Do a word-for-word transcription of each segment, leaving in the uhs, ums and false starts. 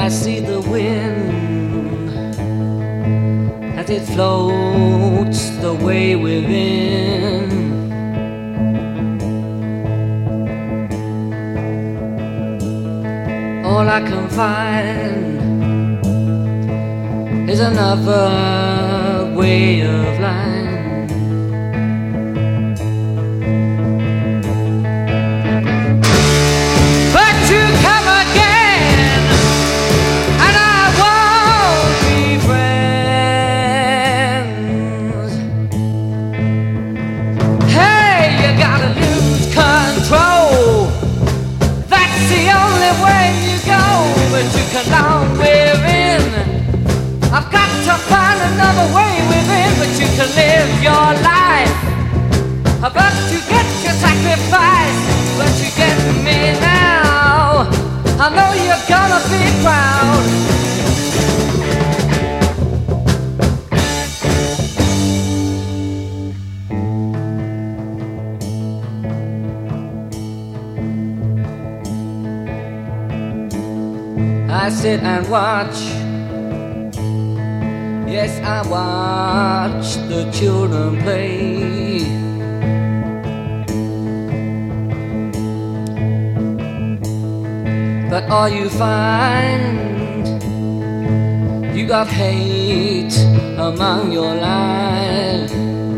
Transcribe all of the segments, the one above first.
I see the wind as it floats the way within. All I can find is another way of life. Along within, I've got to find another way within, but you can live your life, but you get your sacrifice, but you get me now. I know you're gonna be proud. I sit and watch, yes, I watch the children play. But all you find, you got hate among your life.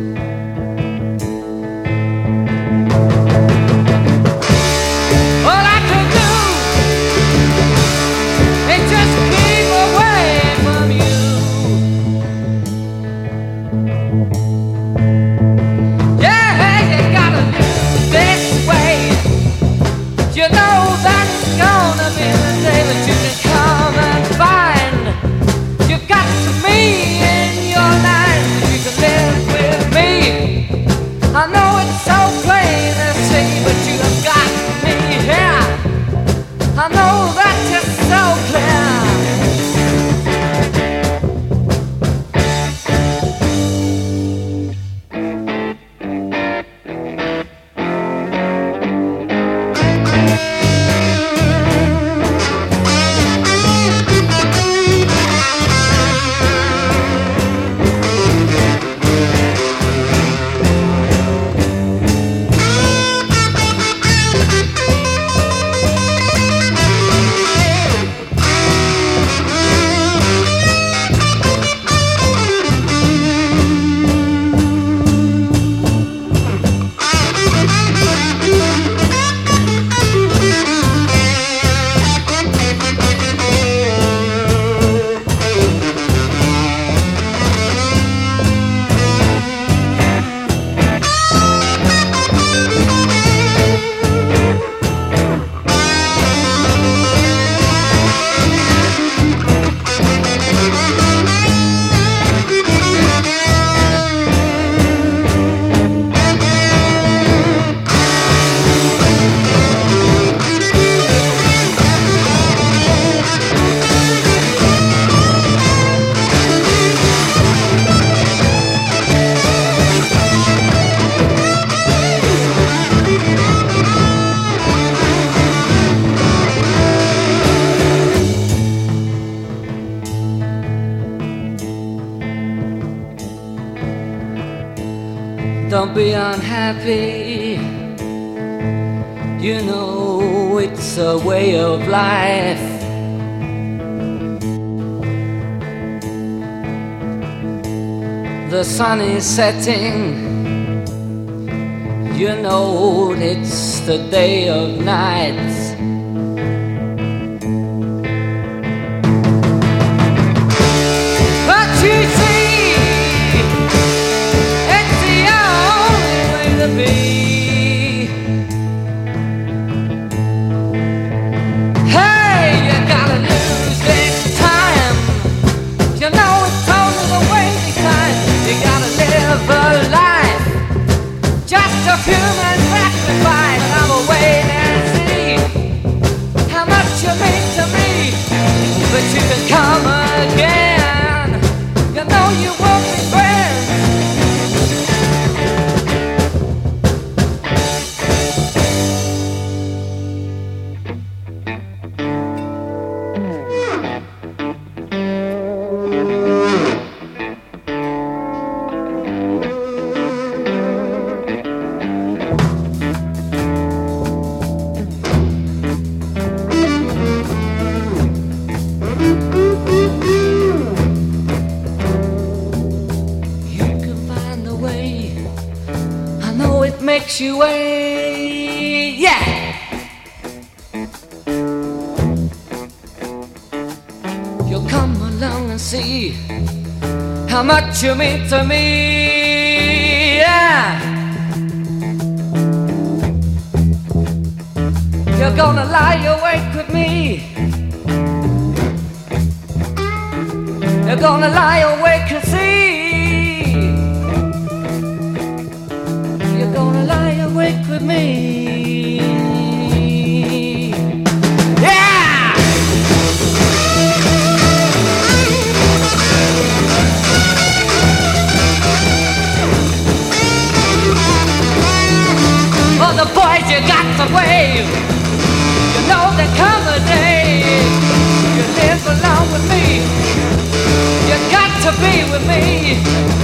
Don't be unhappy, you know it's a way of life. The sun is setting, you know it's the day of night. But you see, it's the only way to be. Hey, you gotta lose this time, you know it's only the way this time. You gotta live a life, just a human sacrifice. I'm a wait and see how much you mean to me, but you can come again. You know you won't be friends. makes you wait. Yeah. You'll come along and see how much you mean to me. Yeah. You're gonna lie awake with me. You're gonna lie awake and see. You're gonna lie awake with me. Yeah! For the boys you got to wave. You know there come a day you live along with me. You got to be with me.